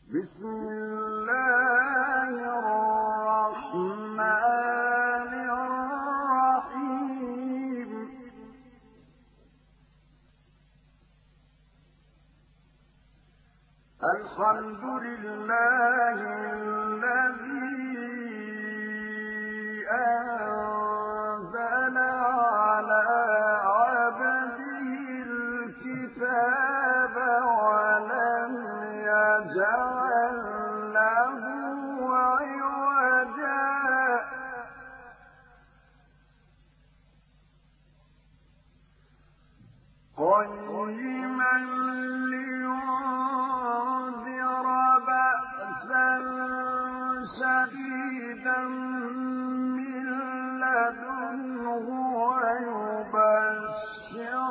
بسم الله الرحمن الرحيم الحمد لله الذي أنزل على عبده الكتاب ولم يجعل له عوجا قيما لينذر بأسا شديدا من لدنه ويبشر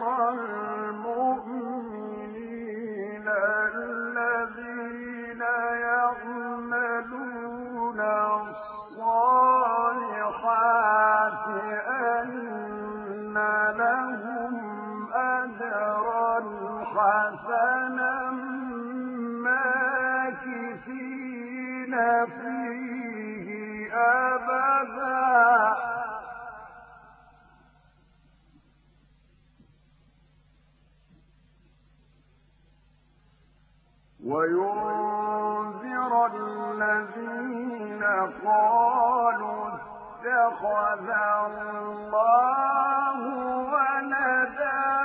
المؤمنين الذين يعملون الصالحات أن لهم أجرا حسنا ماكثين فيه أبدا وينذر الذين قالوا اتخذ الله ولدا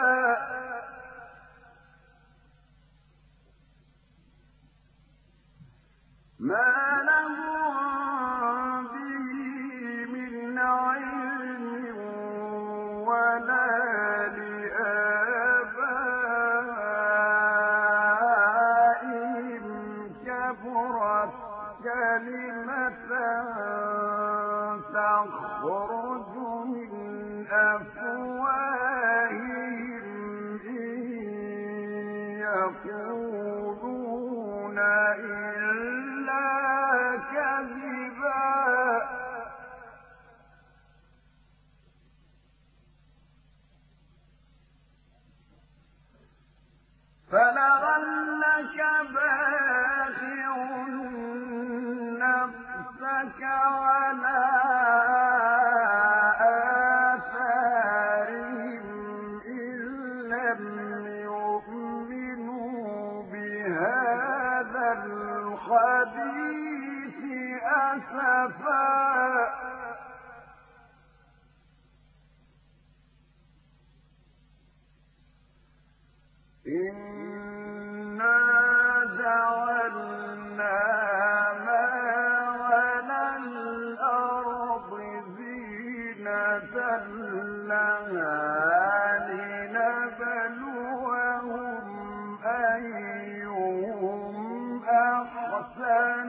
ما لهم به من علم ولا لآبائهم كبرت كلمة تخرج من أفواههم إن يقولون إلا كذبا فلعلك باخع نفسك على آثارهم إن لم يؤمنوا بهذا الحديث أسفا إنا جعلنا ما على الأرض زينة لها لنبلوهم أيهم أحسن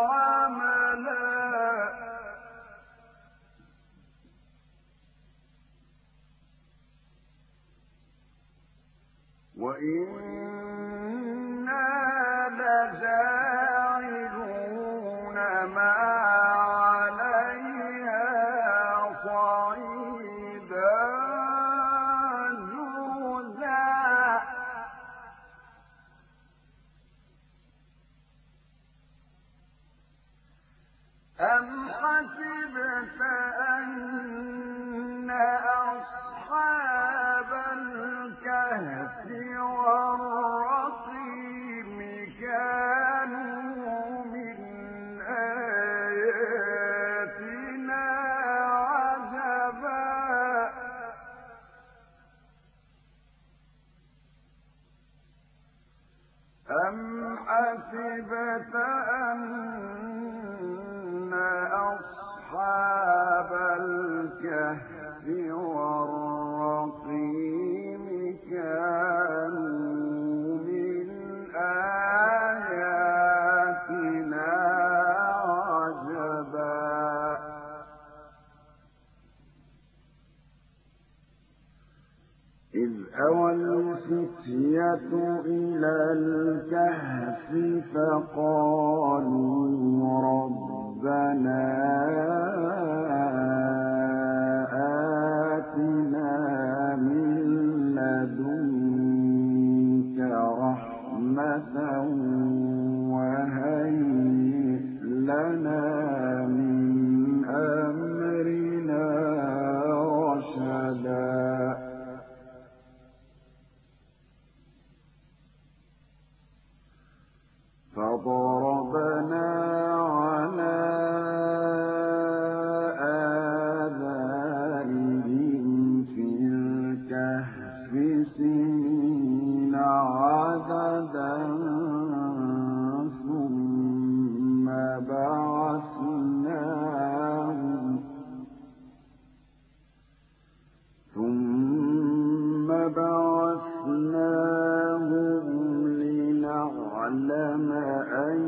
عملا وإنا لجاعلون ما عليها صعيدا جرزا أم حسبت أن أصحاب الكهف والرقيم كانوا من آياتنا عجبا أم حسبت أن أصحاب الكهف والرقيم كانوا من آياتنا عجبا إذ أوى الفتية إلى الكهف فقالوا ربنا آتنا من لدنك رحمة وهب فضربنا على آذانهم في الكهف سنين عددا ثم بعثناهم لنعلم أي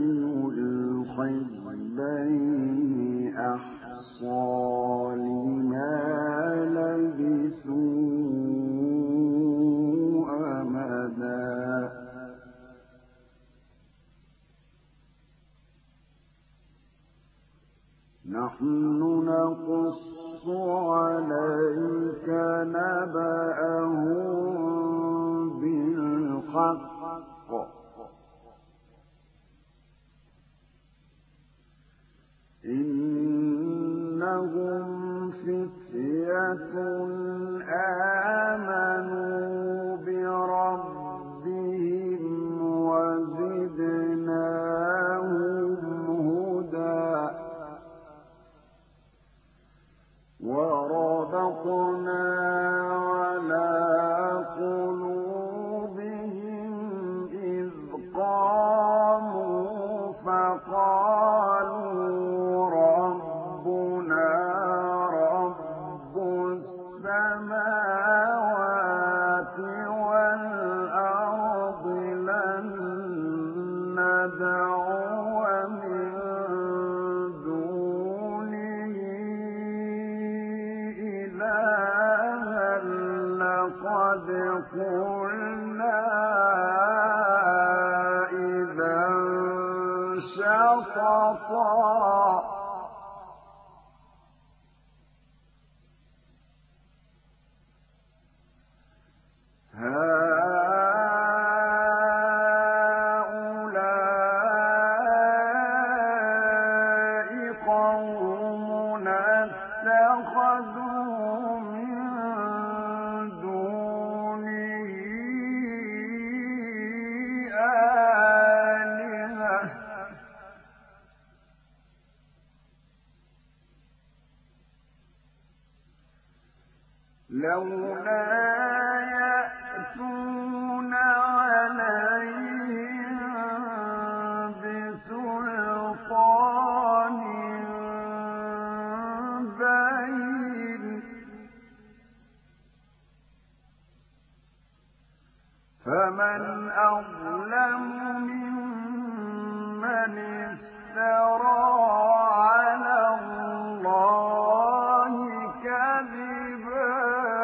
الحزبين أحصى لما لبثوا أمدا. نحن نقص عليك نبأهم بالحق إنهم فتية آمنوا بربهم وزدناهم هدى. وربطنا على قلوبهم إذ قاموا فقالوا ربنا رب السماوات والأرض لن ندعو من دونه إلها لقد قلنا إذا شططا. هؤلاء قومنا اتخذوا من دونه آلهة لولا يأتون عليهم بسلطان بين فمن أظلم ممن افترى على الله كذبا.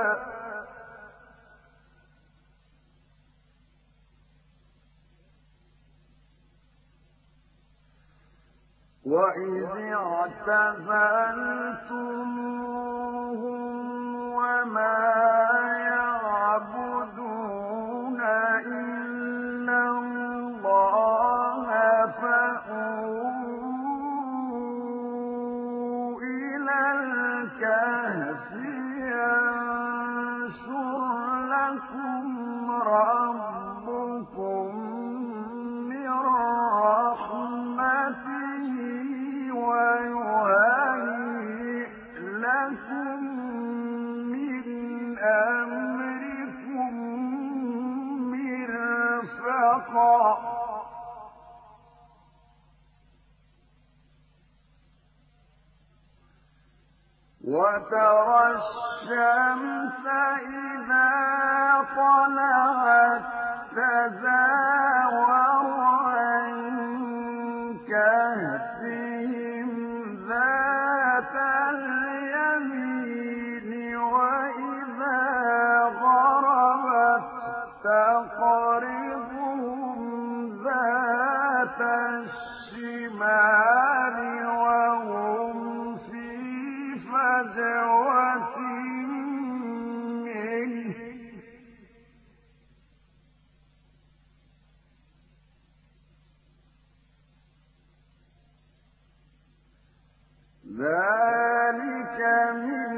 وإذ اعتزلتموهم وما يعبدون إلا الله فأووا إلى الكهف ينشر لكم ربكم من رحمته ويهيئ لكم من أمركم مرفقا. وترى الشمس إذا طلعت تزاور عن كهفهم ذات اليمين وإذا غربت تقرضهم ذات الشمال وهم في فجوة منه. ذلك من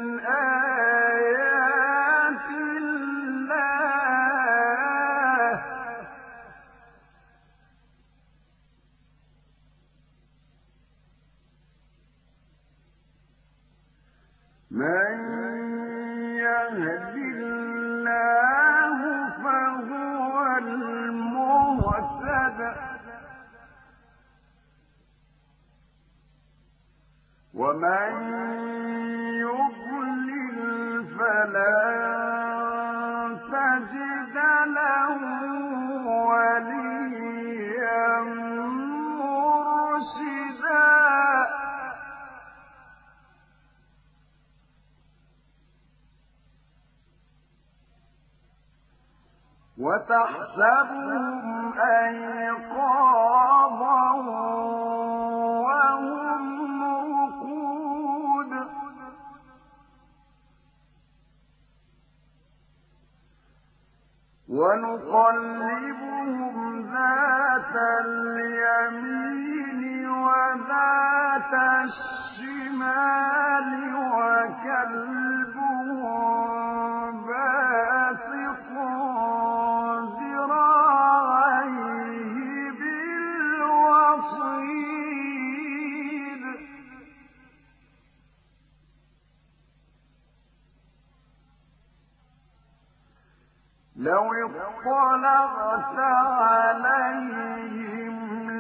آيات الله من يهد الله فهو المهتد ومن يضلل فلن تجد له وليا مرشدا وتحسبهم أيقاظا وهم رقود ونقلبهم ذات اليمين وذات الشمال وكلبهم باسط ذراعيه بالوصيد لو اطلعت عليهم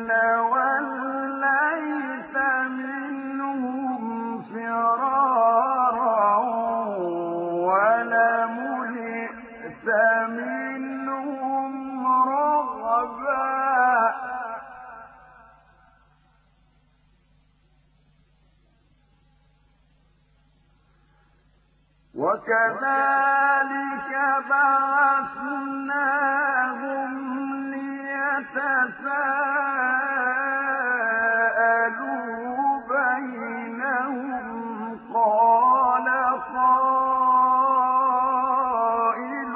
لوليت منهم فرارا ولملئت منهم رعبا وكذلك بعثناهم ليتساءلوا بينهم قال قائل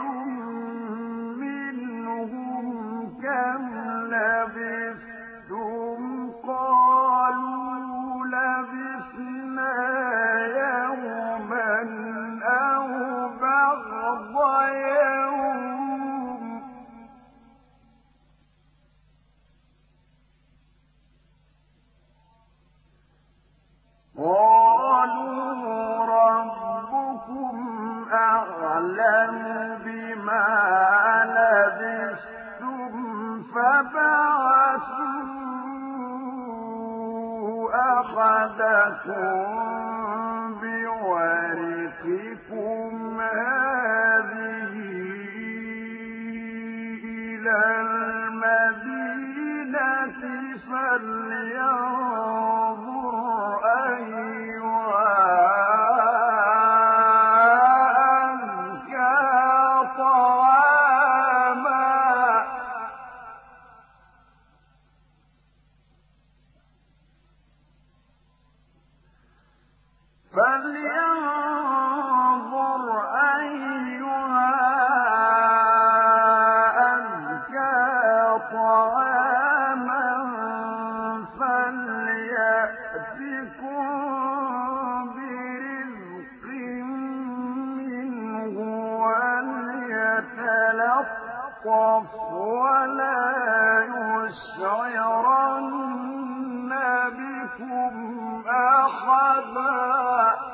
منهم كم لبثتم قالوا لبثنا يوما أو بعض يوم قالوا ربكم أعلم بما لبثتم فبعثوا أحدكم بورقكم هذه إلى المدينة فلينظر أيها أزكى طعاما فليأتكم برزق منه وليتلطف ولا يشعرن بكم أحدا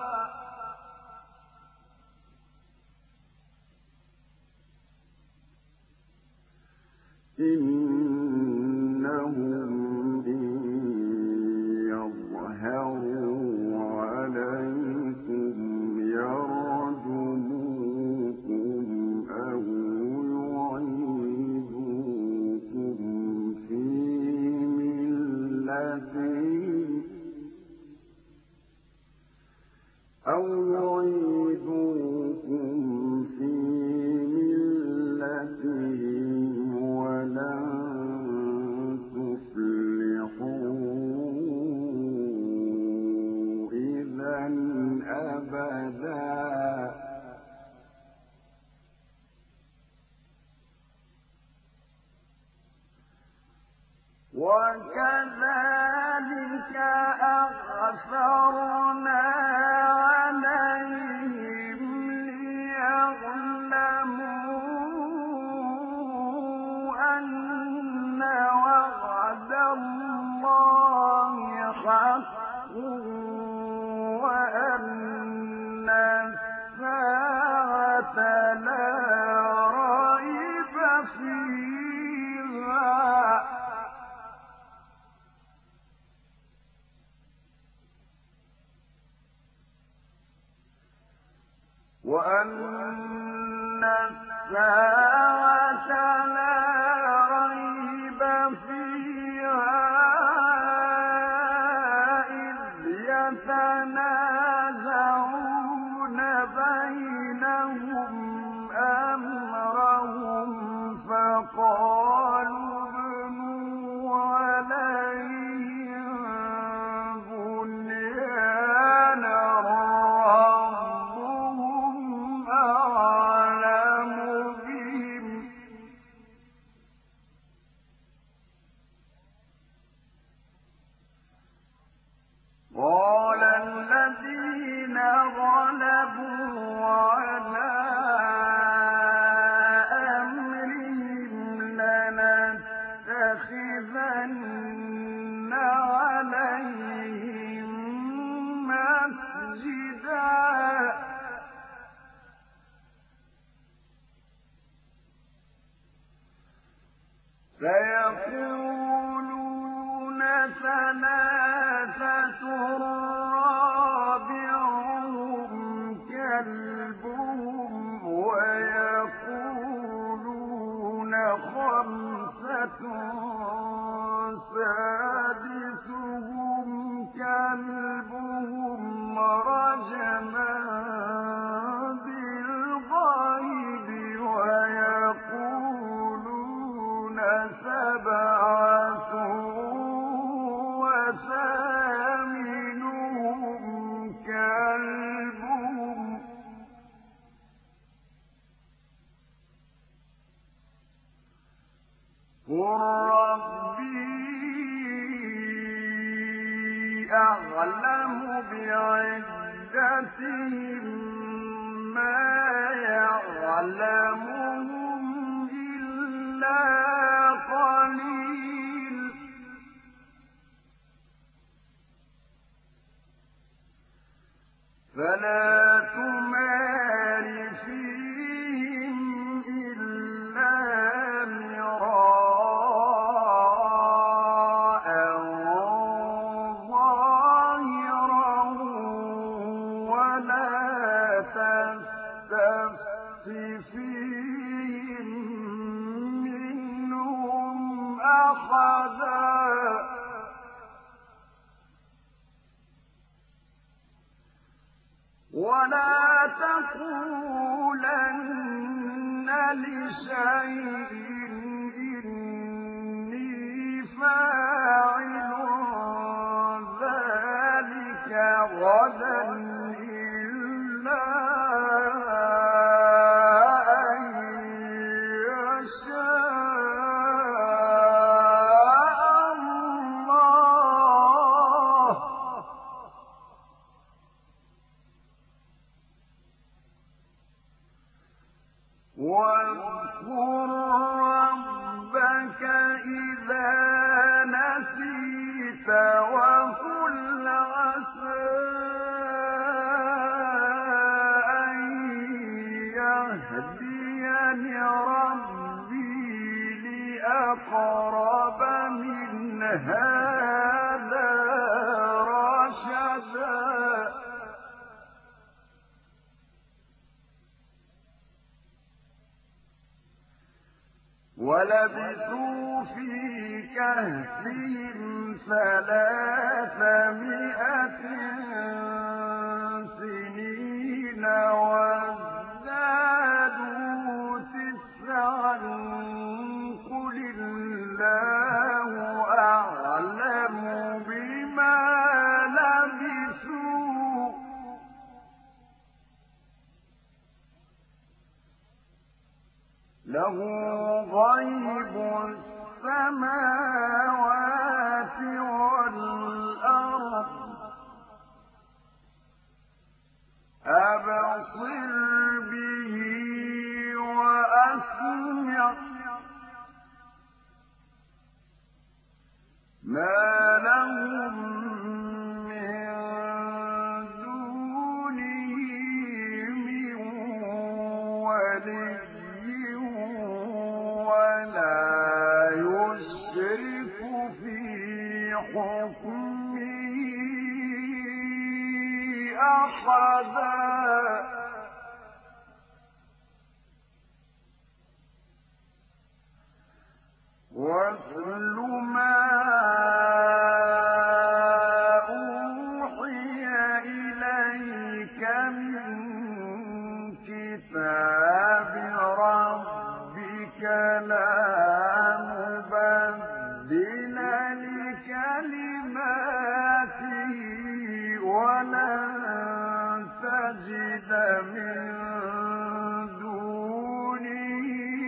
إنهم إن يظهروا عليكم يرجموكم أو يعيدوكم في ملتهم ولن تفلحوا إذا أبدا وكذلك أعثرنا عليهم ليعلموا أن وعد الله حق وأن وأن الساعة لا ريب فيها إذ يتنازعون بينهم أمرهم فقالوا ابنوا عليهم بنيانا ربهم أعلم بهم قال الذين غلبوا على أمرهم لنتخذن عليهم مسجدا سيقولون ثلاثة رابعهم كلبهم ويقولون خمسة سادسهم كلبهم رجما بالغيب ويقولون سبعة وثامنهم كلبهم قل ربي أعلم بعدتهم ما يعلمهم إلا قليل فلا تمار فيهم إلا مراء ظاهرا ولا تستفت فيهم منهم أحدا ولا تقولن لشيء إني فاعل ذلك غدا إلا أن يشاء الله واذكر ربك إذا نسيت وقل عسى أن يهديني ربي لأقرب من هذا رشدا ولبثوا في كهفهم 300 سنين وازدادوا 9 قل الله أعلم بما لبثوا له غيب السماوات والأرض أبصر به وأسمع ما لهم من دونه من ولي ولا يشرك في حكمه أحدا واتل ما أوحي إليك من كتاب ربك لا مبدل لكلماته ولن تجد من دونه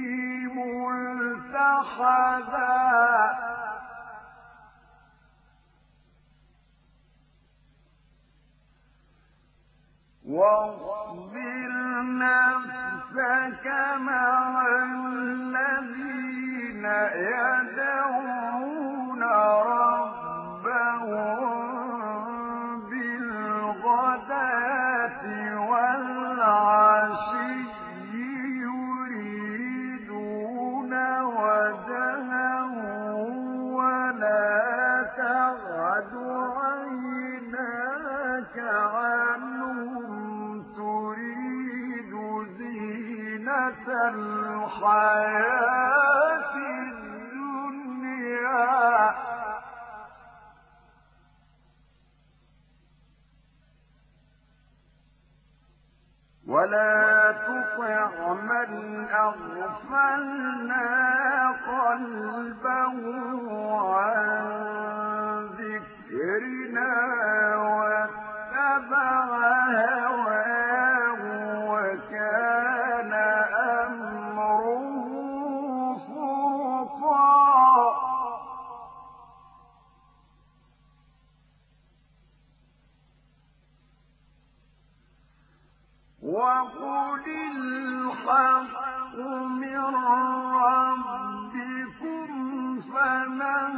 ملتحدا واصبر نفسك مع الذين يدعون ربهم بالغداة والعشي يريدون وجهه ولا تعد عيناك عنهم تريد زينة الحياة الدنيا ولا تطع من أغفلنا قلبه عن ذكرنا واتبع هواه وكان أمره فرطا وقل الحق من ربكم فمن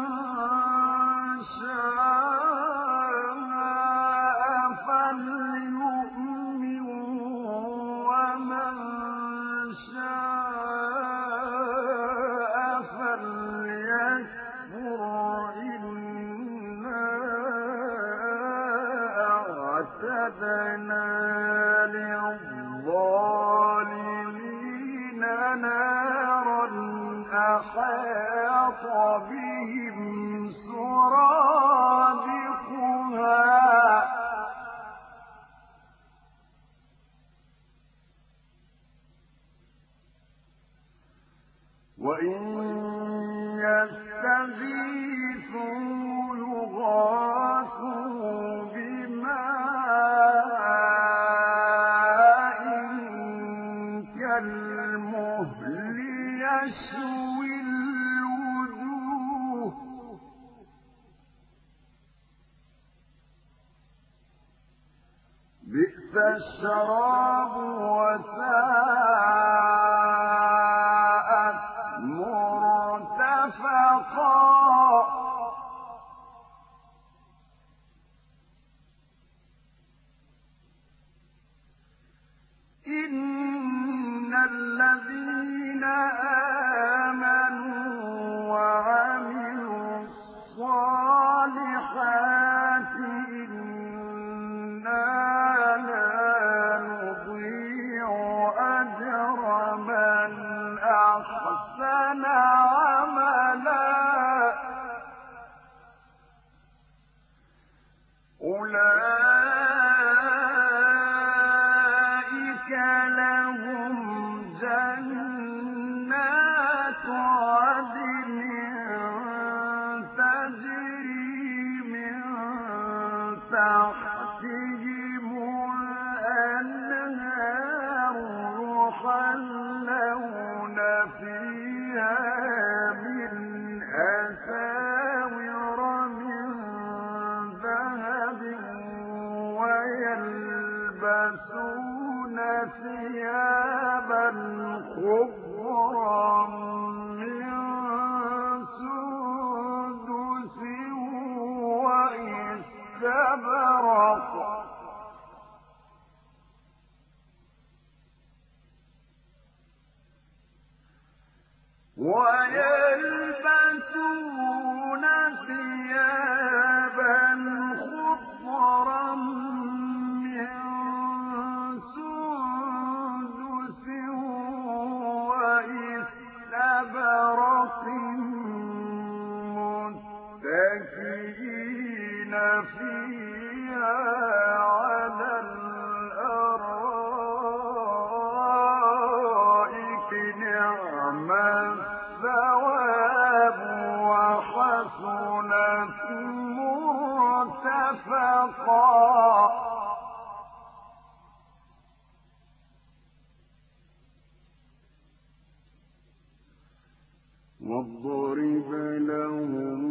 شاء فليؤمن ومن شاء فليكفر إنا أعتدنا للظالمين نارا أحاط بهم سرادقها وإن يستغيثوا يغاثوا بماء كالمهل يشوي الوجوه بئس الشراب وساءت مرتفقا إن الذين آمنوا وعملوا الصالحات إنا لا نضيع أجر من أحسن عملا أولئك لهم جنات عدن تجري من تحتهم الأنهار يحلون فيها من أساور من ذهب ويلبسون ثيابا خضرا من سندس واستبرق ويلبسون ثيابا خضرا من سندس واستبرق لكم مرتفقا واضرب لهم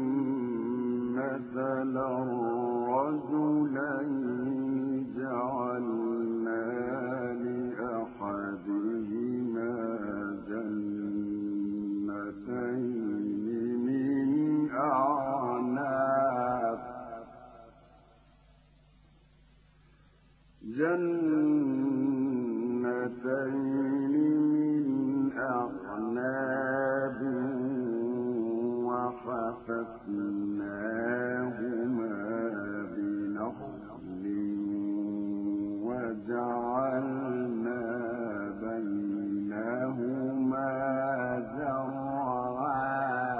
مثلا رجلين جعلنا لأحدهما جنتين من أعناب وحففناهما بنخل وجعلنا بينهما زرعا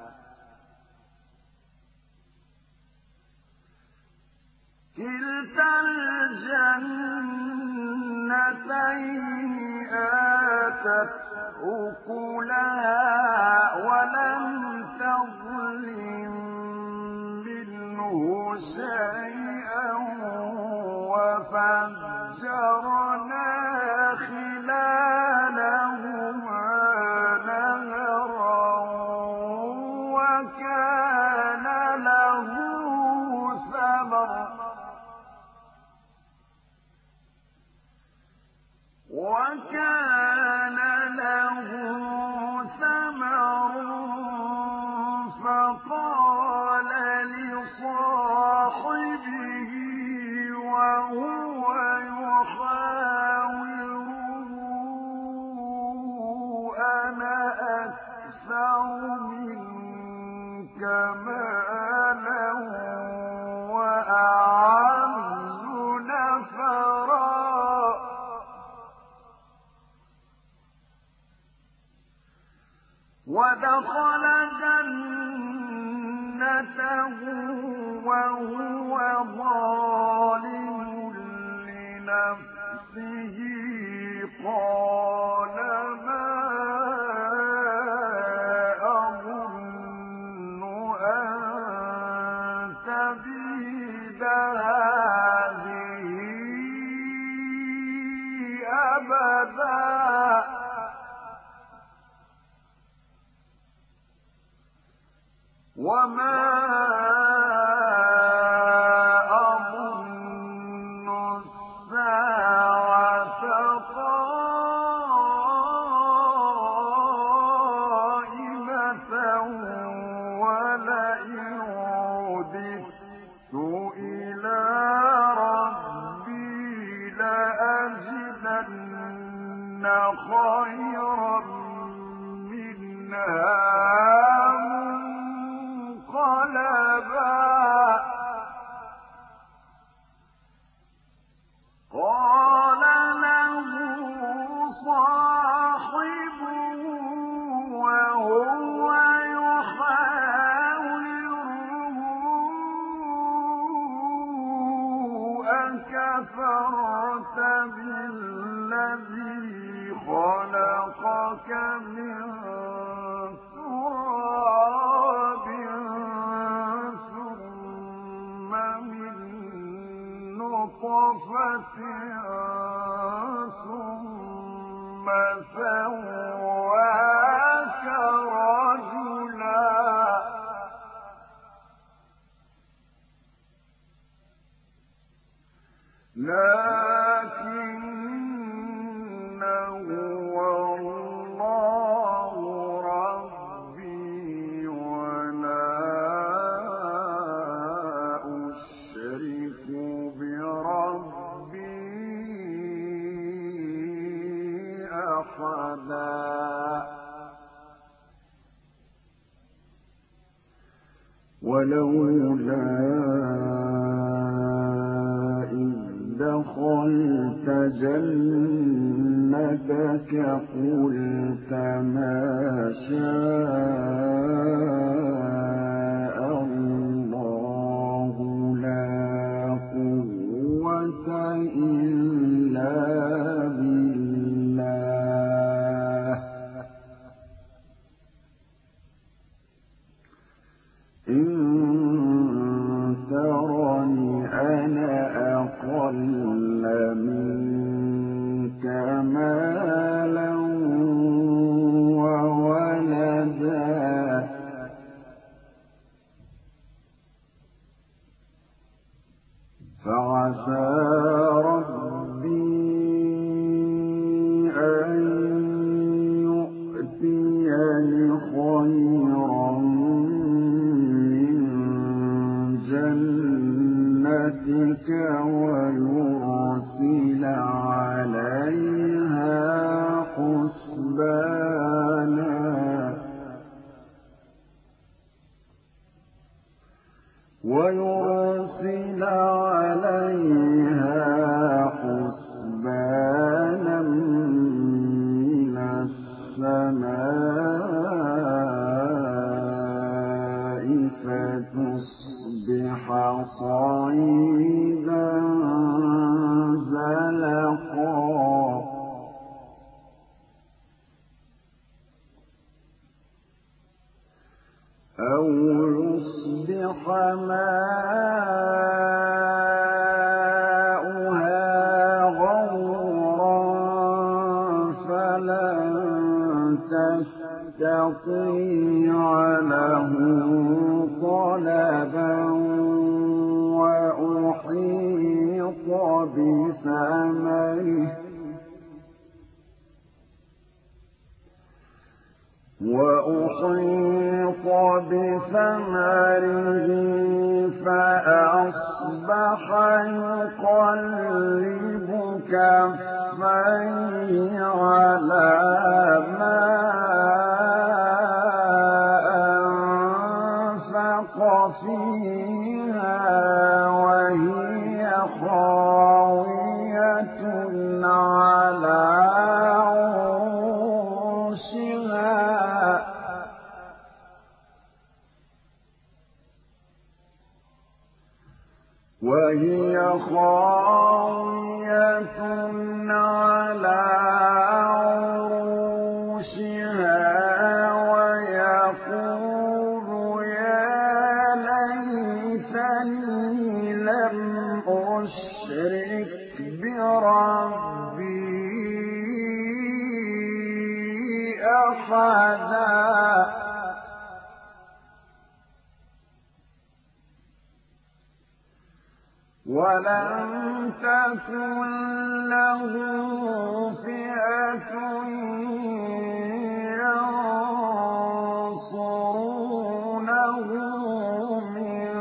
كلتا الجنتين آتت أكلها ولم تظلم منه شيئا وفجرنا خلالهما نهرا وكان له ثمر فقال لصاحبه وهو يحاوره أنا أكثر منك مالا وأعز نفرا ودخل جنته وهو ظالم لنفسه قال ما أظن أن تبيد هذه أبدا وما أظن الساعة قائمة ولئن رددت إلى ربي لأجدن خيرا منها قال له صاحبه وهو يحاوره أكفرت بالذي خلقك من تراب ثم من نطفة ثم سواك رجلا لكن هو الله ربي ولا أشرك بربي أحدا ولولا دخلت جنتك قلت ما شاء الله لا قوة إلا بالله فعسى ربي أن يؤتيني خيرا من جنتك ويرسل عليها حسبانا من السماء فتصبح صعيدا زلقا أو يصبح ماؤها غورا فلن تستطيع له طلبا وأحيط بثمره فأصبح يقلب كفيه على ما أنفق فيها وهي خاوية على عروشها ويقول يا ليتني لم أشرك بربي أحدا ولم تكن له فئة ينصرونه من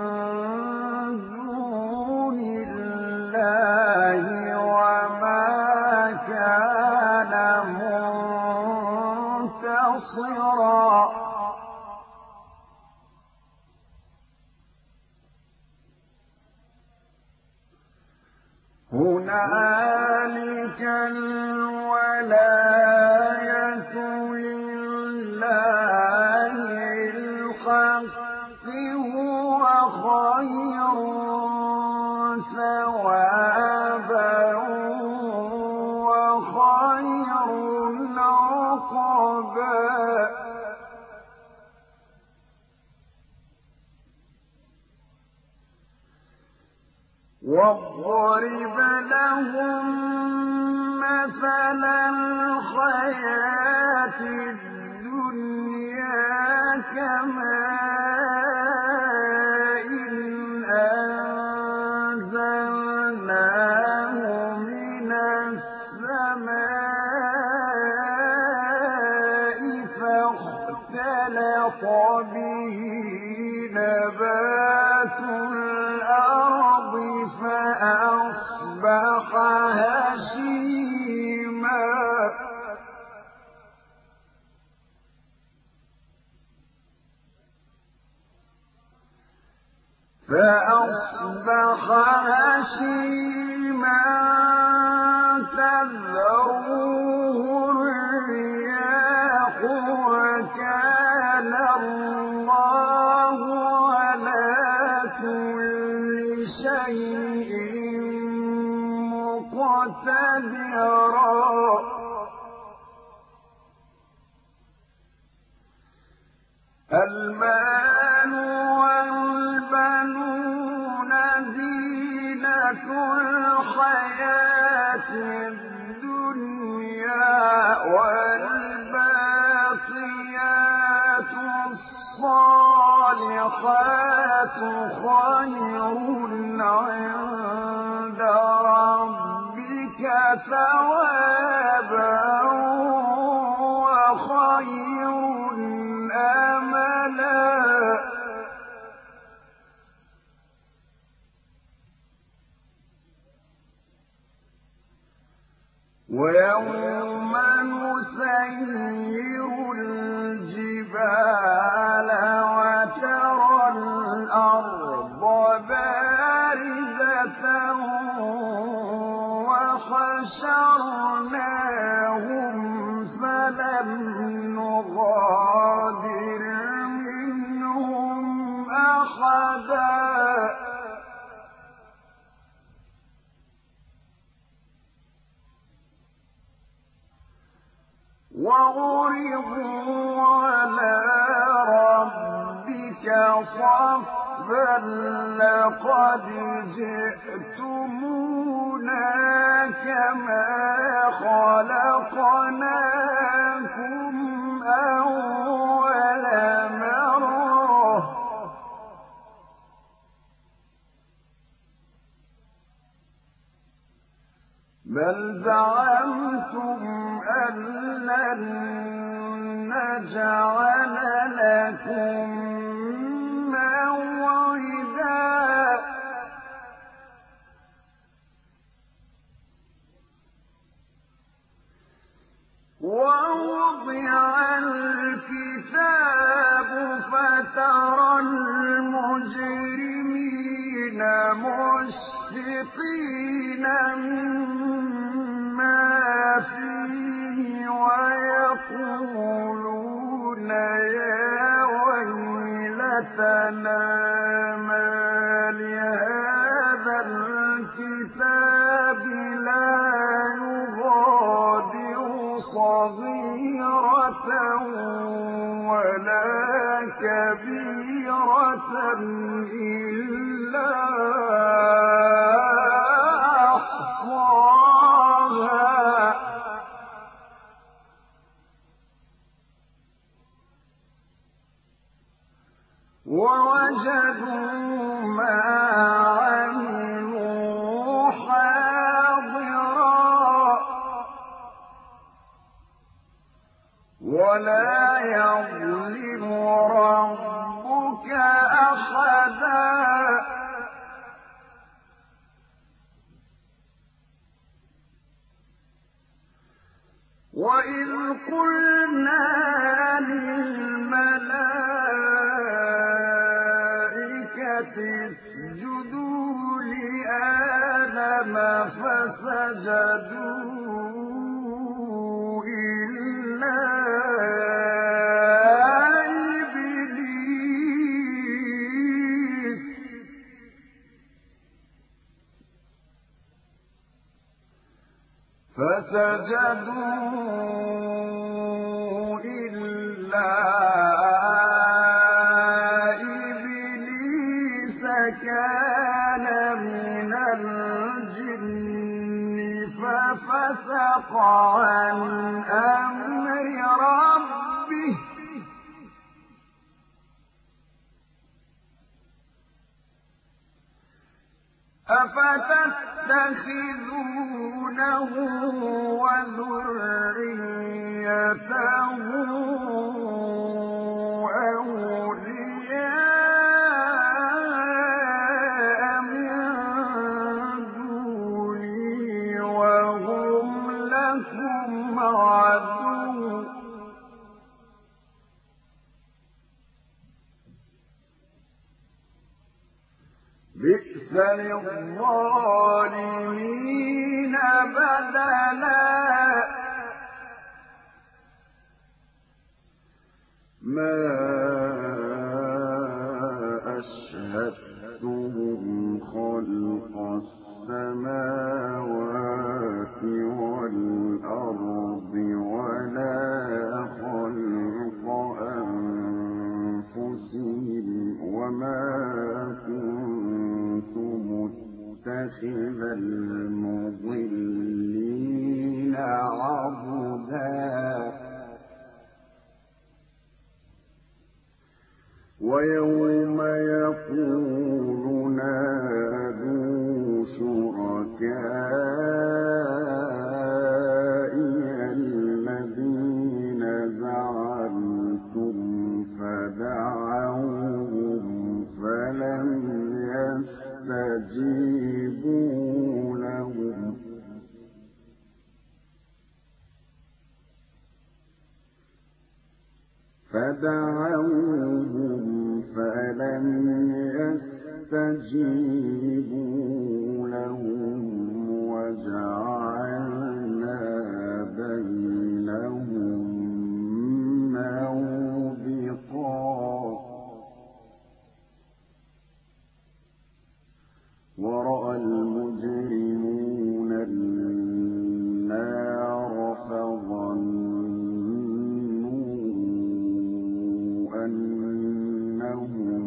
دون الله وما كان منتصرا هنالك الولاية لله الحق هو خير ثوابا وخير عقبا واضرب لهم مثل الحياة الدنيا كماء أنزلناه من السماء فاختلط به نبات الأرض فأصبح هشيما تذروه الرياح وكان الله على كل شيء مقتدرا المال والبنون زينة الحياة الدنيا والباقيات الصالحات خير عند ربك ثوابا وخير أملا ويوم نسير الجبال وترى الأرض بارزة وحشرناهم فلم نغادر منهم أحدا وعرضوا على ربك صفا لقد جئتمونا كما خلقناكم أول مرة بل زعمتم أن لن نجعل لكم موعدا ووضع الكتاب فترى المجرمين مشفقين مما فيه ويقولون يا ويلتنا ما لهذا الكتاب لا يغادر صغيرة ولا كبيرة إلا أحصاها ووجدوا ما عملوا حاضرا ولا يظلم ربك أحدا وإذ قلنا للملائكة اسجدوا لآدم فسجدوا إلا إبليس كان من الجن ففسق عن أمر ربه أفتتخذونه وذريته أولياء من دوني وهم لكم عدو بئس للظالمين بدلا ما أشهدتهم خلق السماوات والأرض ولا خلق أنفسهم وما كنت متخذ المضلين عضدا ويوم يقول نادوا شركائي الذين زعمتم فدعوهم فلم يستجيبوا لهم وجعلنا بينهم موبقا ورأى المجرمون النار فظنوا أنهم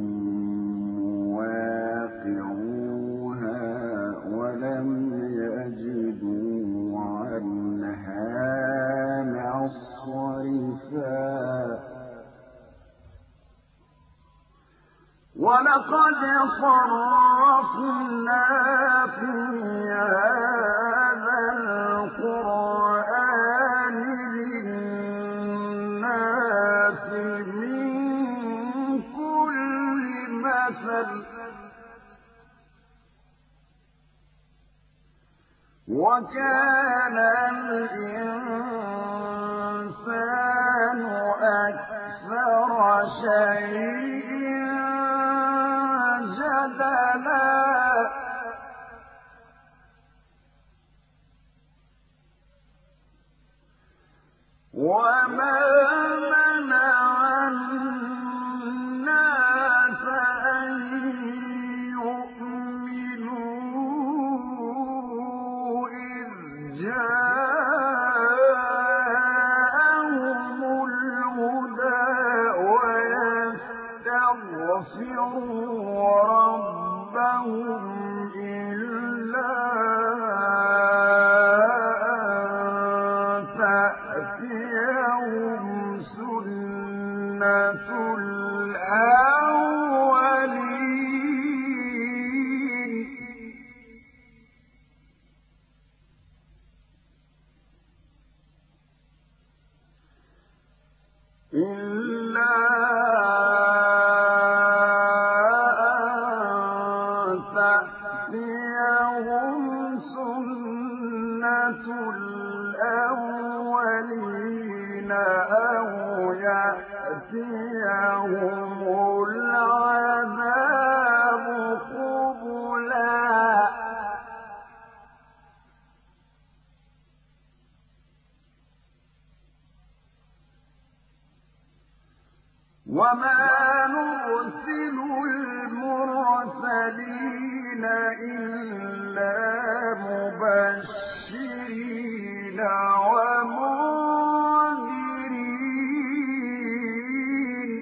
واقعوها ولم يجدوا عنها مصرفا ولقد صرفنا في هذا القرآن للناس من كل مثل وكان الإنسان أكثر شيء جدلا وما منع الناس أن يؤمنوا إذ جاءهم الهدى ويستغفروا ربهم إلا أن تأتيهم سنة الأولين إلا تأتيهم سنة الأولين أو يأتيهم العذاب قبلا وما نرسل المرسلين إلا مبشرين ومنذرين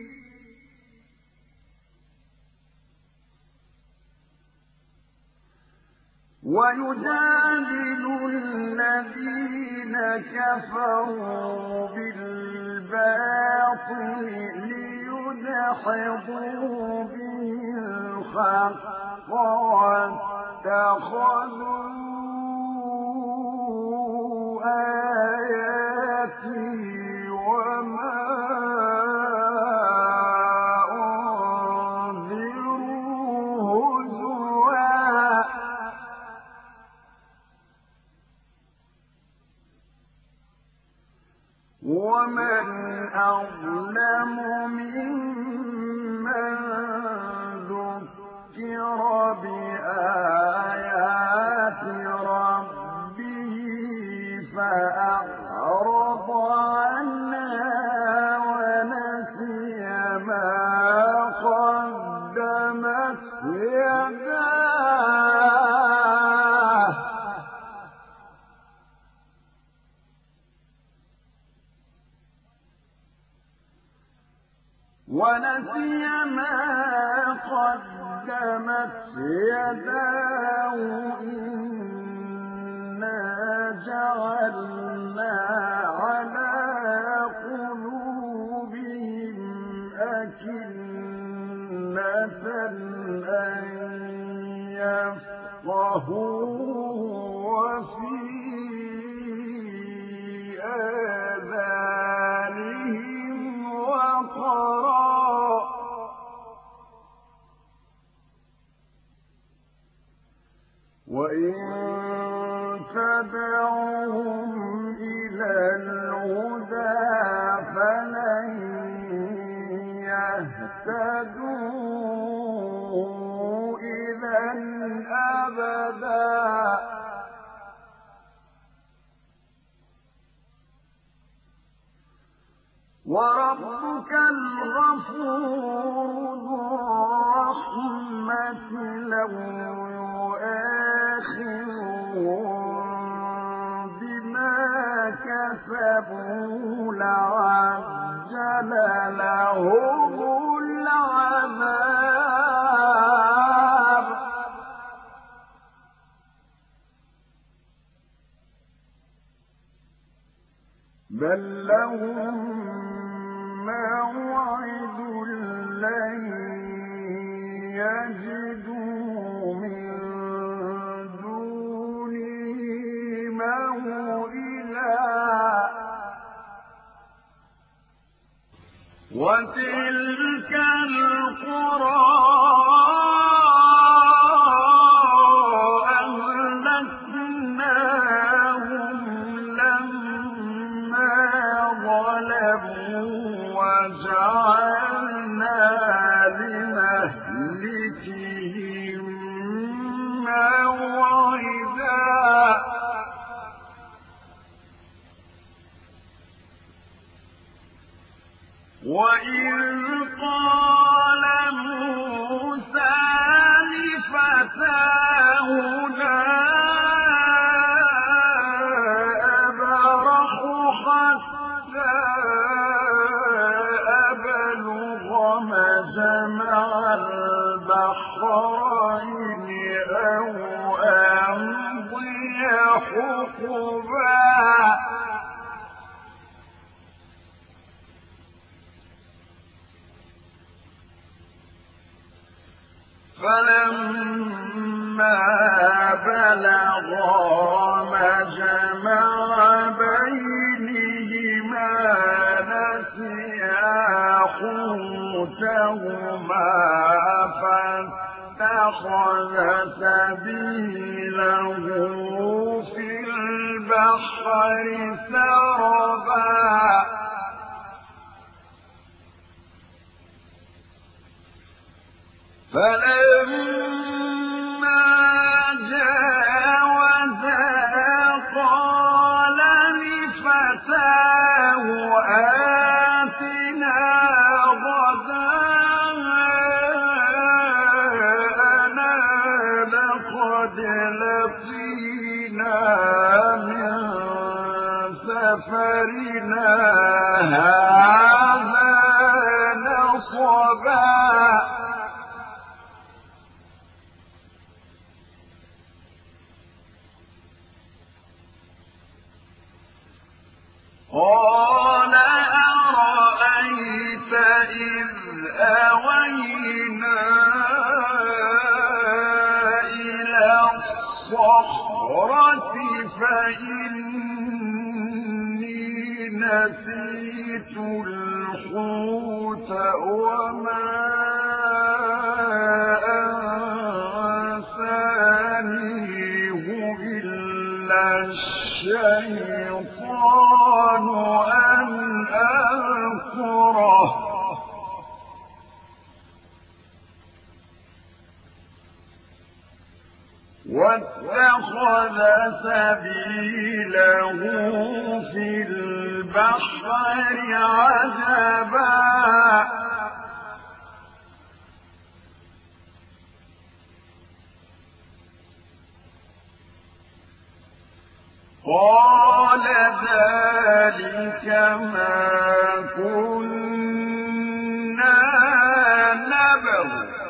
ويجادل الذين كفروا بالباطل ليدحضوا به الحق واتخذوا آياتي وما ومن أظلم ممن ذكر بآيات ربه فأعرض عنها ونسي ما قدمت يداه إنا جعلنا على قلوبهم أكنة أن يفقهوا وفي آذانهم وقرا وإن تدعوهم إلى الهدى فلن يهتدوا إذا أبدا وربك الغفور ذو الرحمة لو يؤاخذهم بما كسبوا لعجل لهم العذاب بل لهم موعد لن يجدوا من دونه موئلا وتلك القرى أهلكناهم لما ظلموا وجعلنا لمهلكهم موعدا وإذ قال موسى لفتاه لا أبرح حتى أبلغ مجمع البحرين أو أمضي حقبا فلما بلغا مجمع بينهما نسيا حوتهما فاتخذ سبيله في البحر سربا فلما جاوزا قال لفتاه آتنا غداءنا لقد لقينا من سفرنا هذا نصبا قال أرأيت إذ أوينا إلى الصخرة فإني نسيت الحوت وما أنسانيه إلا الشيطان أن أذكره واتخذ سبيله في البحر عجبا قال ذلك ما كنا نبغ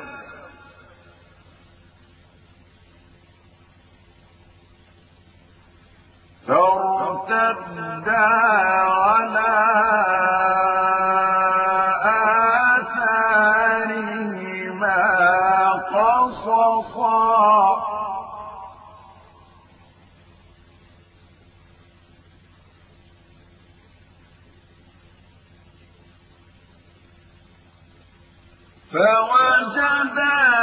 فارتدا على آثارهما قصصا فوجد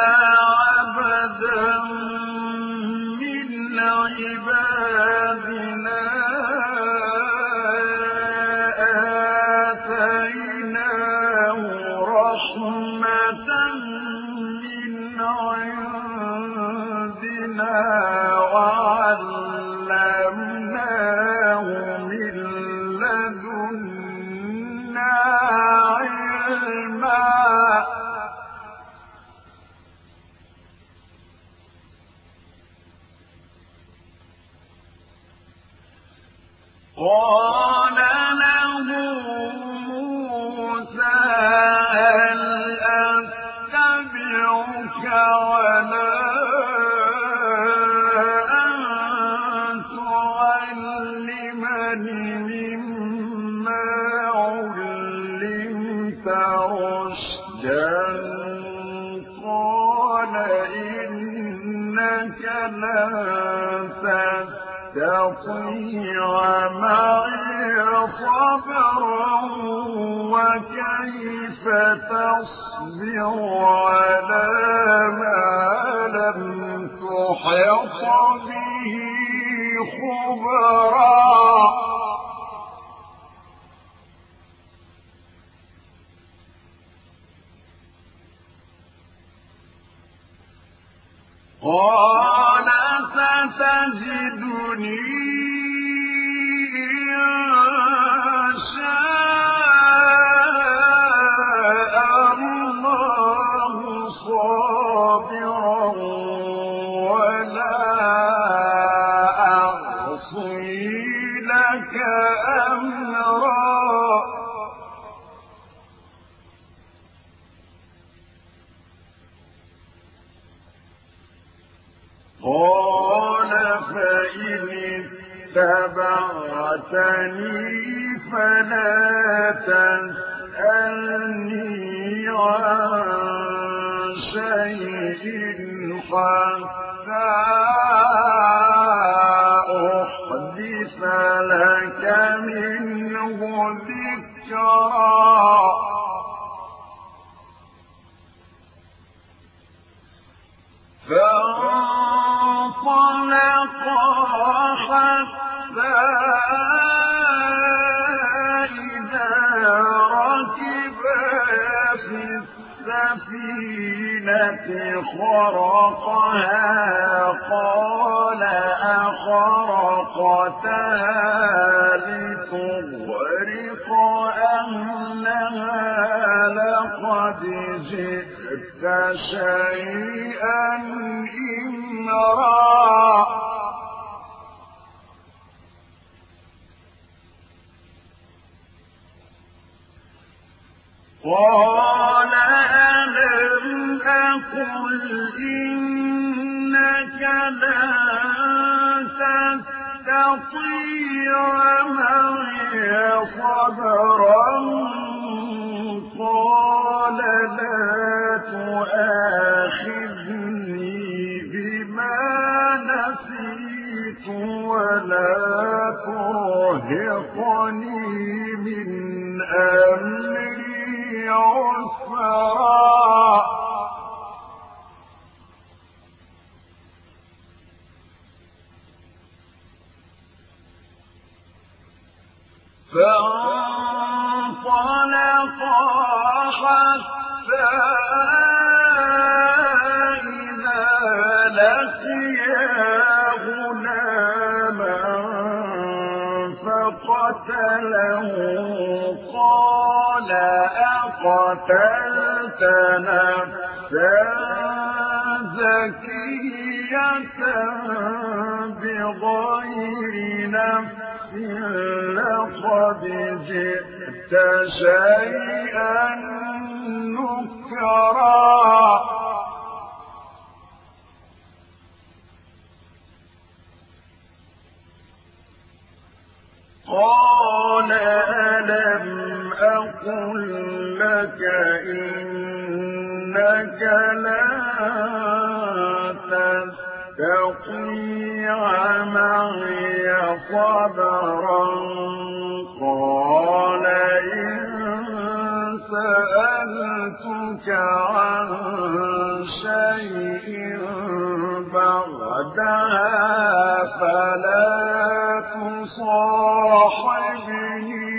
عبدا من عبادنا آتيناه رحمة من عندنا وعلمناه من لدنا علما قال له موسى هل أتبعك على أن تعلمني مما علمت رشدا قال إنك لن تستطيع معي صبرا وكيف تصبر على ما لم تحط به خبرا قال ستجدني إن شاء الله صابرا ولا أعصي لك أمرا قال فإن اتبعتني فلا تسألني عن شيء حتى أحدث لك منه ذكرا فانطلقا حتى إذا ركبا في السفينة خرقها قال أخرقتها لتغرق أهلها لقد جئت شيئا إمرا قال ألم أقل إنك لن تستطيع معي صبرا قال لا تؤاخذني بما نسيت ولا ترهقني من أمري عسرا فانطلقا حتى إذا لقيا غلاما فقتله قال أقتلت نفسا زكية بغير نفس لقد جئت شيئا نكرا قال ألم أقل لك إنك إنك لن تستطيع معي صبرا قال إن سألتك عن شيء بعدها فلا تصاحبني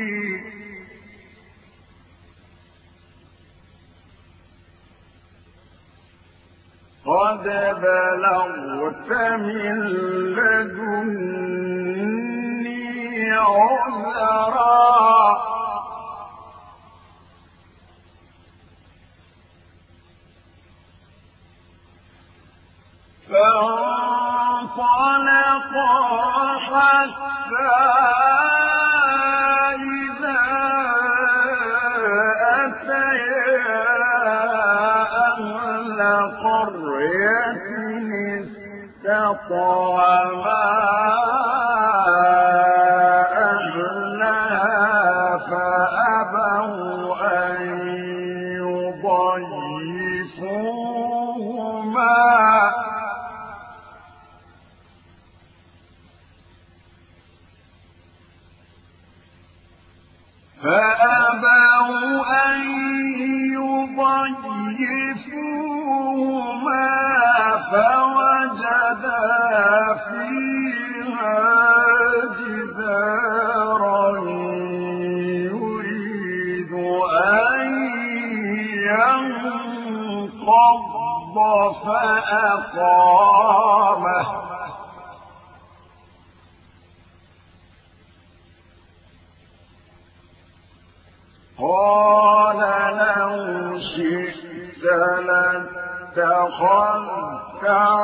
قد بلغت من لدني عذرا فانطلقا حتى إذا أتيا أهل قرية استطعما أهلها فأبوا أن يضيفوهما فوجدا فيها جدارا يريد أن ينقض فأقامه قال لو شئت لاتخذت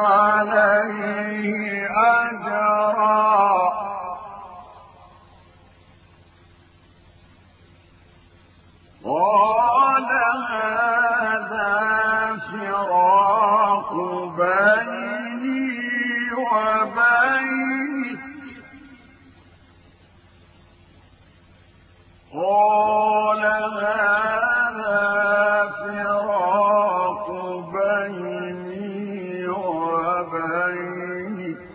عليه أجرا قال هذا فراق بيني وبينك قال هذا فراق بيني وبينك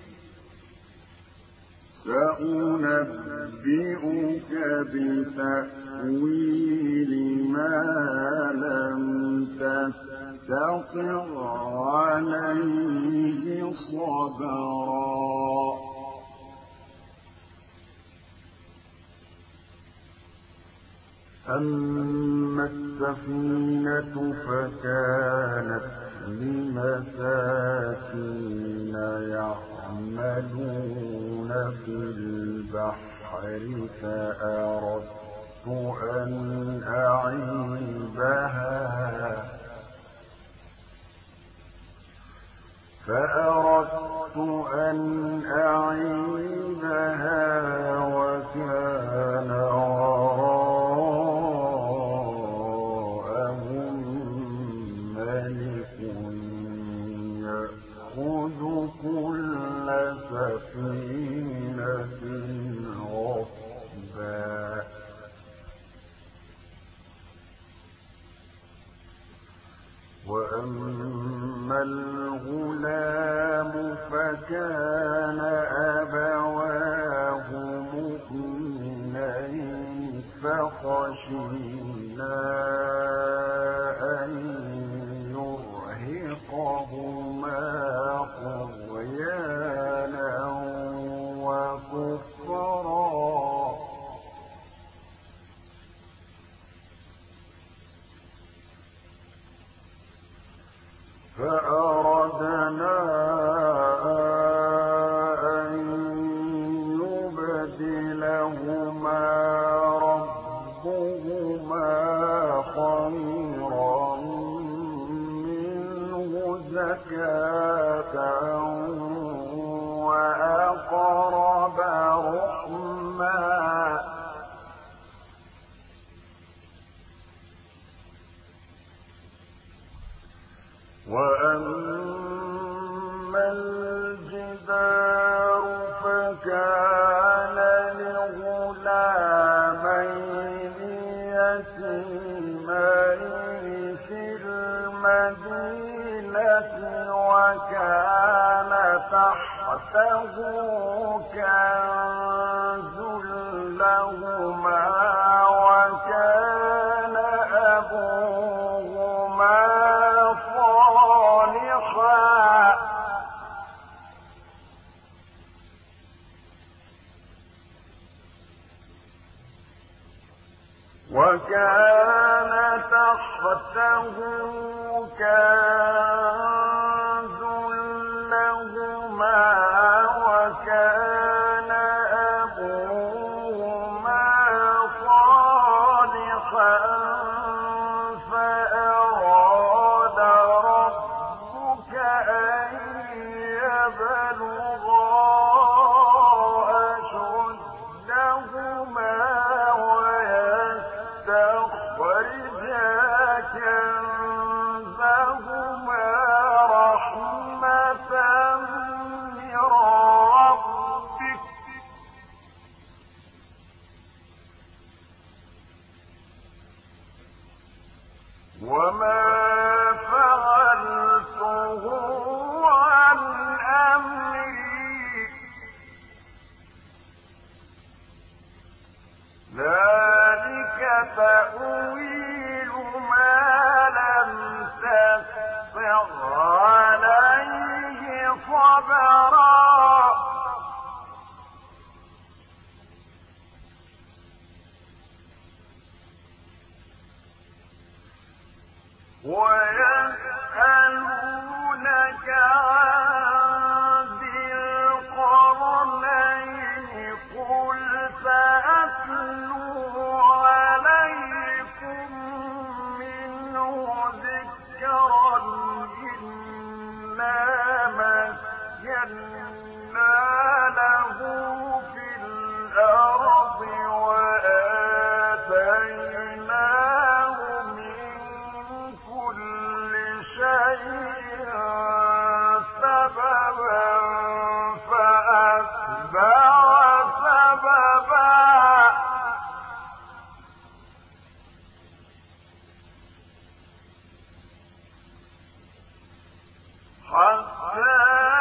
سأنبئك بتأويل ما لم تستطع عليه صبرا أما السفينة فكانت لمساكين يعملون في البحر فأردت أن أعيبها وكان وراءهم ملك يأخذ كل سفينة غصبا وأما الغلام فكان أبواه مؤمنين فخشينا أن يرهقهما طغيانا وكفرا فأردنا أن يبدلهما ربهما خيرا منه زكاة وأقرب رحما وأما الجدار فكان لغلامين يتيمين في المدينة وكان تحته كنز لهما وكان أبوهما صالحا فأراد ربك أن يبلغا أشدهما ويستخرجا كنزهما رحمة من ربك وما فعلته عن أمري ذلك تأويل ما لم تستطع عليه صبرا ويسألونك عن ذي القرنين قل سأتلو عليكم منه ذكرا إنا مكنا له في الأرض وآتيناه من كل شيء سببا فأتبع سببا حتى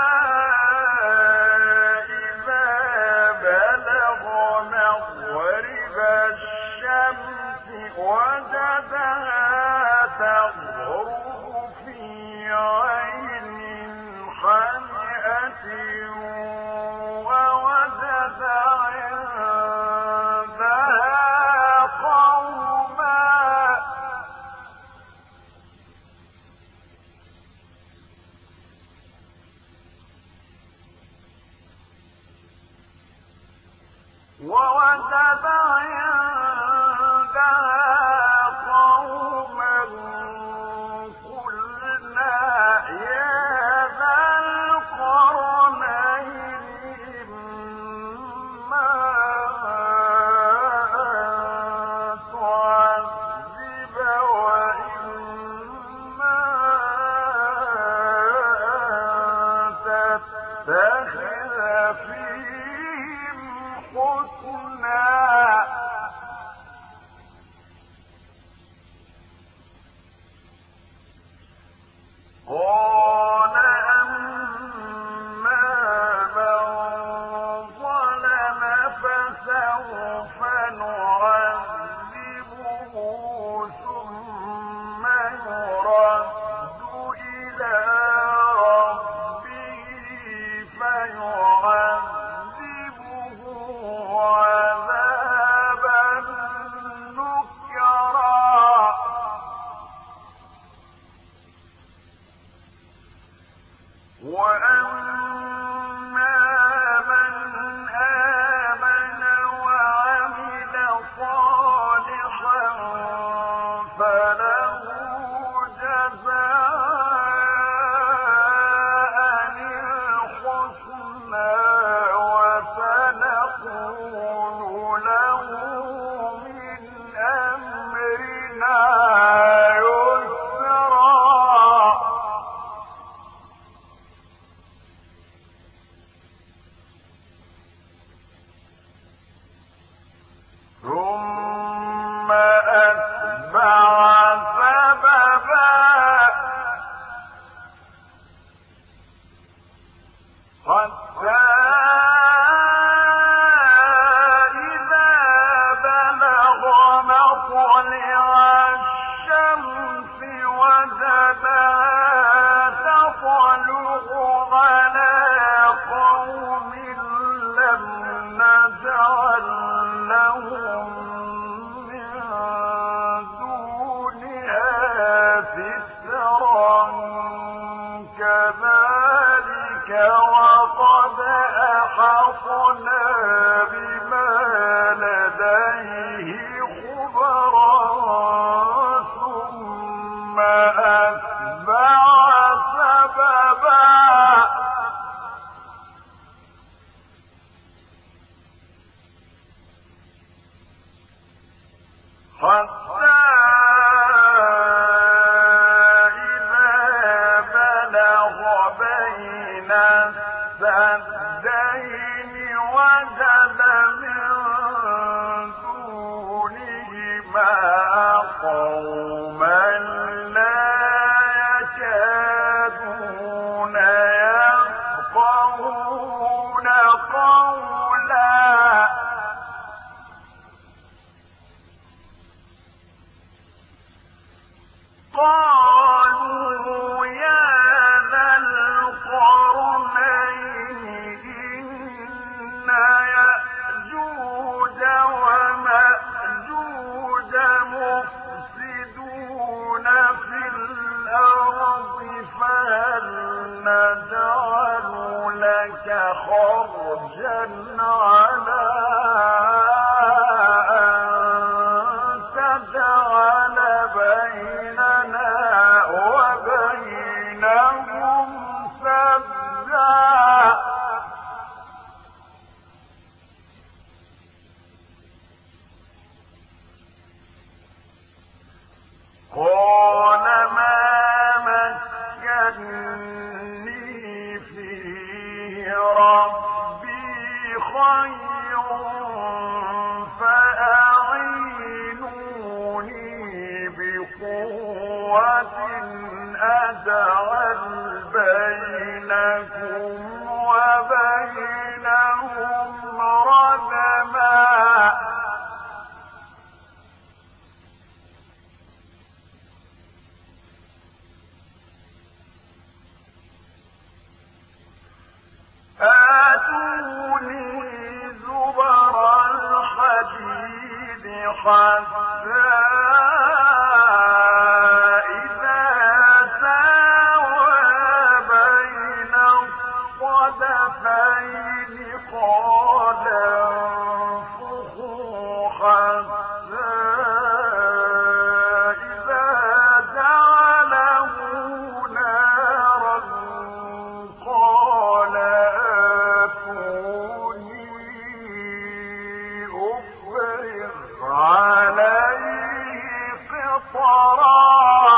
إذا بلغ مغرب الشمس وجدها تغرب في عين حمئة ووجد عندها قوما قلنا يا ذا القرنين إما أن تعذب وإما أن تتخذ فيهم حسنا قال أما من ظلم فسوف نعذبه ثم يرد إلى ربه فيعذبه عذابا نكرا وأما من آمن وعمل صالحا فله جزاء الحسنى وسنقول له من أمرنا يسرا حتى إذا بلغ مطلع الشمس وجدها تطلع على قوم لم نجعل لهم من دونها سترا كذلك وقد أحطنا بما لديه خبرا ثم أتبع سببا حتى إذا بلغ بين السدين وجد من دونهما قوما لا يكادون يفقهون قولا قالوا يا ذا القرنين إن يأجوج ومأجوج مفسدون في الأرض فهل نجعل لك خرجا على أن تجعل بيننا وبينهم سدا قال ما مكني فيه ربي خير فأعينوني بقوة أجعل بينكم وبينهم ردما آتوني زبر الحديد حتى إذا ساوى بين الصدفين قال انفخوا حتى إذا جعله نارا قال آتوني أفرغ عليه قطرا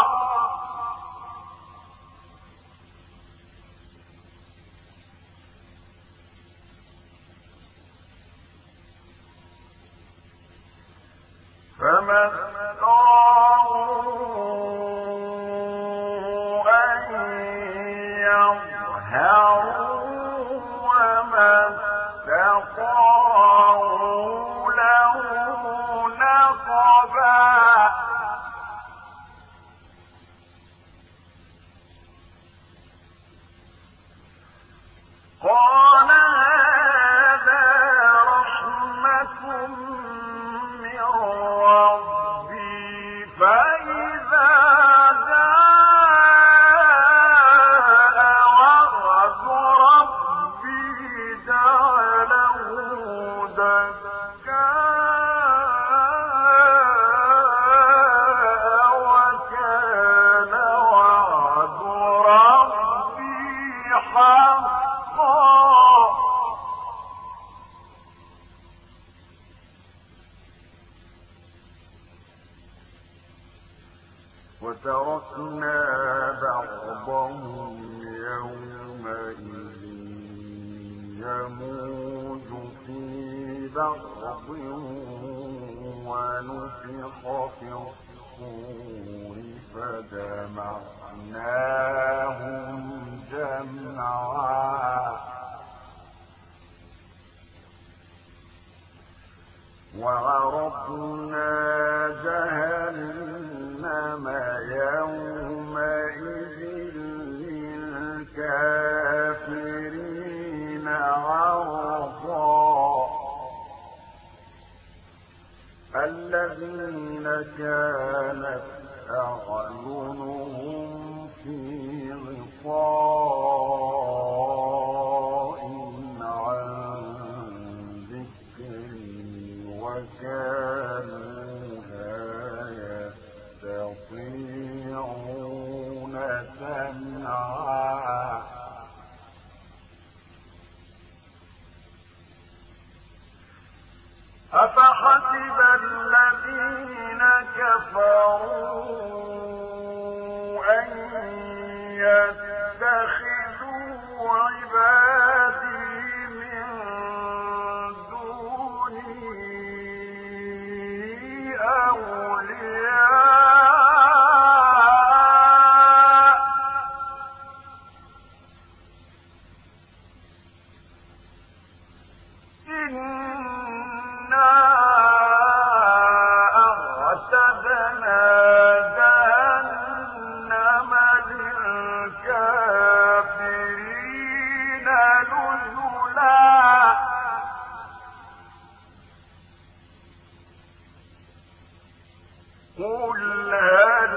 فما استطاعوا أن يظهروا وما استطاعوا له نقبا قال هذا رحمة من ربي فإذا جاء وعد ربي جعله دكا وكان وعد ربي حقا وتركنا بعضهم يومئذ يموج في بعض ونفخ في الصور فجمعناهم جمعا وعرضنا جهنم يومئذ للكافرين عرضا الذين كانت أعينهم في غطاء عن ذكري وكانوا لا يستطيعون سمعا أفحسب الذين كفروا أن يتخذوا عبادي من دوني أولياء إنا أعتدنا جهنم للكافرين نزلا قل هل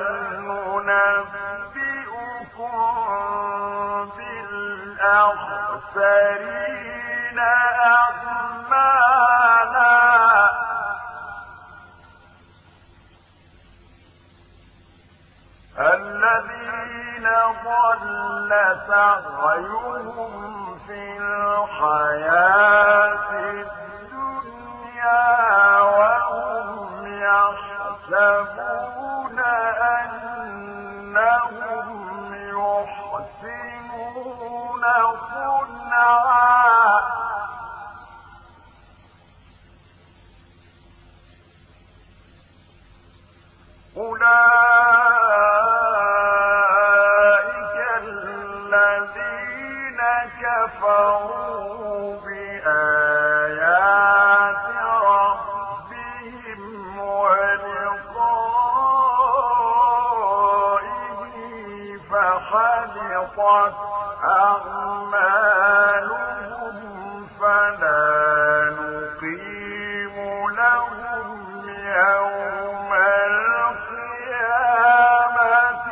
ننبئكم بالأخسرين أعمالا الذين ضل سعيهم في الحياة الدنيا وهم يحسبون أنهم يحسنون صنعا أولئك الذين كفروا بآيات ربهم ولقائه فحبطت أعمالهم فلا نقيم لهم يوم القيامة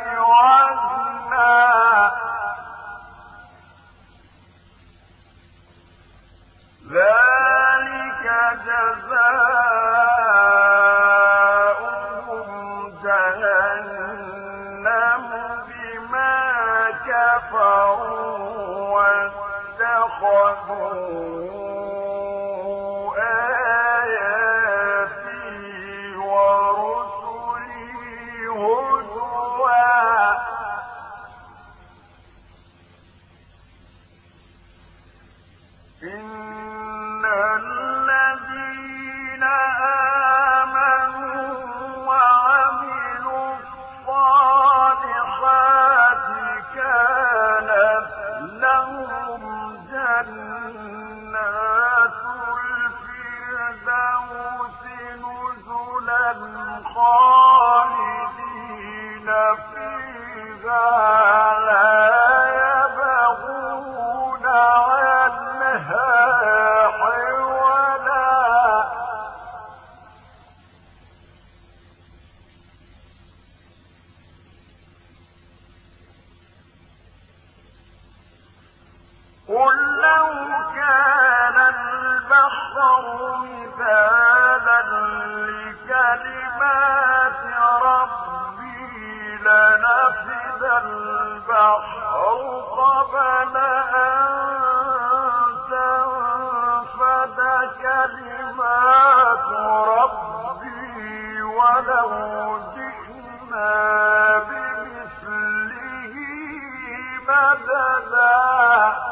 وزنا ذلك جزاؤهم جهنم بما كفروا واتخذوا آياتي ورسلي هزوا إن الذين آمنوا وعملوا الصالحات كانت لهم جنات الفردوس نزلا خالدين فيها لا يبغون عنها حولا قل لو كان البحر مدادا لكلمات ربي لنفد البحر قبل أن تنفد كلمات ربي ولو جئنا بمثله مددا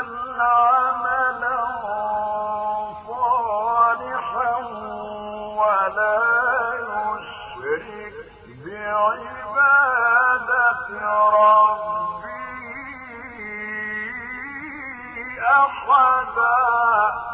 يعمل عملا صالحا ولا يشرك بعبادة ربه أحدا.